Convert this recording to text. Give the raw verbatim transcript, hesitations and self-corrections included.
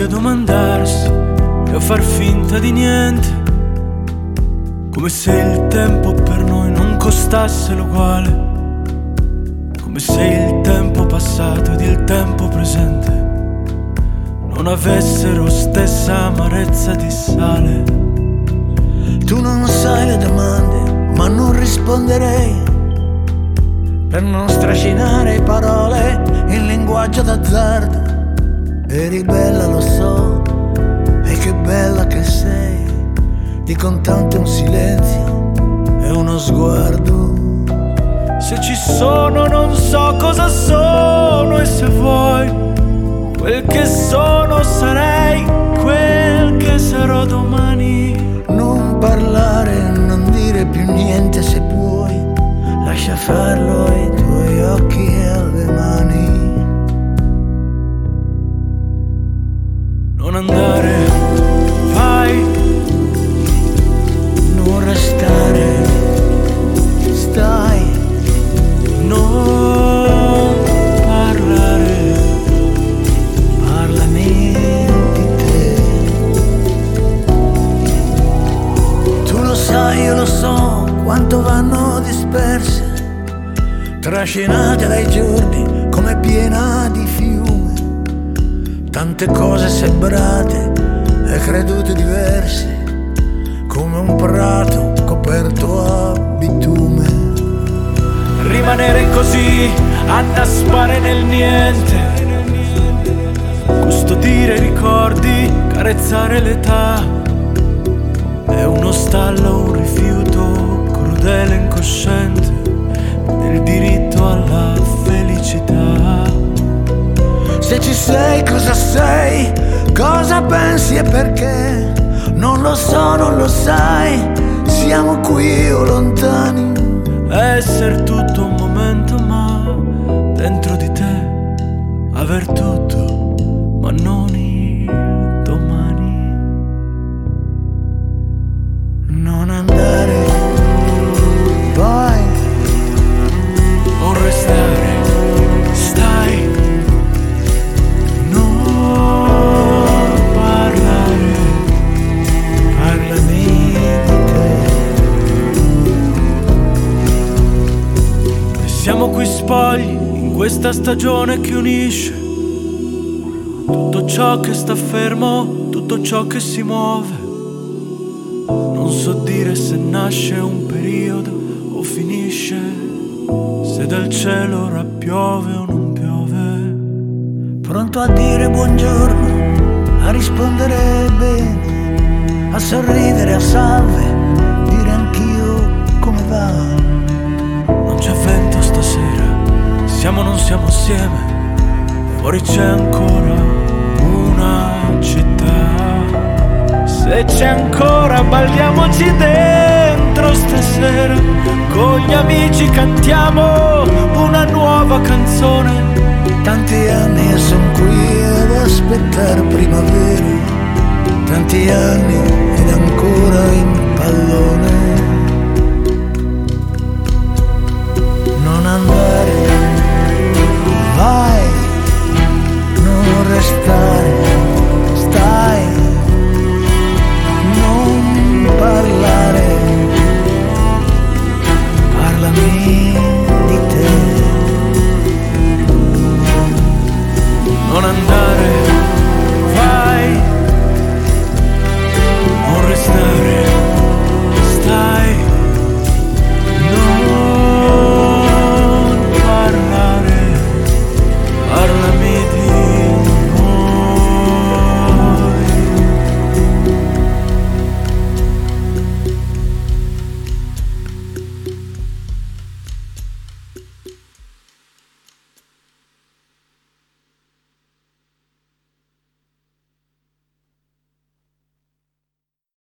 a domandarsi e a far finta di niente, come se il tempo per noi non costasse l'uguale, come se il tempo passato ed il tempo presente non avessero stessa amarezza di sale. Tu non sai le domande, ma non risponderei, per non strascinare parole in linguaggio d'azzardo. Eri bella, lo so, e che bella che sei, di contante un silenzio e uno sguardo. Se ci sono non so cosa sono, e se vuoi quel che sono sarei quel che sarò domani. Non parlare, non dire più niente se puoi, lascia farlo ai tuoi occhi e alle mani. Non andare, vai. Non restare, stai. Non parlare, parlami di te. Tu lo sai, io lo so, quanto vanno disperse, trascinate dai giorni come piena di fiume, tante cose sembrate e credute diverse, come un prato coperto a bitume. rimanere così, annaspare nel niente, custodire i ricordi, carezzare l'età. È uno stallo, un rifiuto crudele, incosciente del diritto alla felicità. Se ci sei, cosa sei, cosa pensi e perché? Non lo so, non lo sai, siamo qui o lontani. Essere tutto un momento, ma dentro di te aver tutto, ma non il domani. Non andare, vai. Non restare, stai. Non parlare, parlami di te. siamo qui spogli in questa stagione che unisce tutto ciò che sta fermo, tutto ciò che si muove. Non so dire se nasce un periodo o finisce, se dal cielo ora piove o non piove. Pronto a dire buongiorno, a rispondere bene, a sorridere a salve, dire anch'io come va. Non c'è vento stasera, siamo o non siamo assieme, fuori c'è ancora una città. Se c'è ancora balliamoci dentro stasera, con gli amici cantiamo una nuova canzone. Tanti anni e son qui ad aspettare primavera, tanti anni ed ancora in pallone.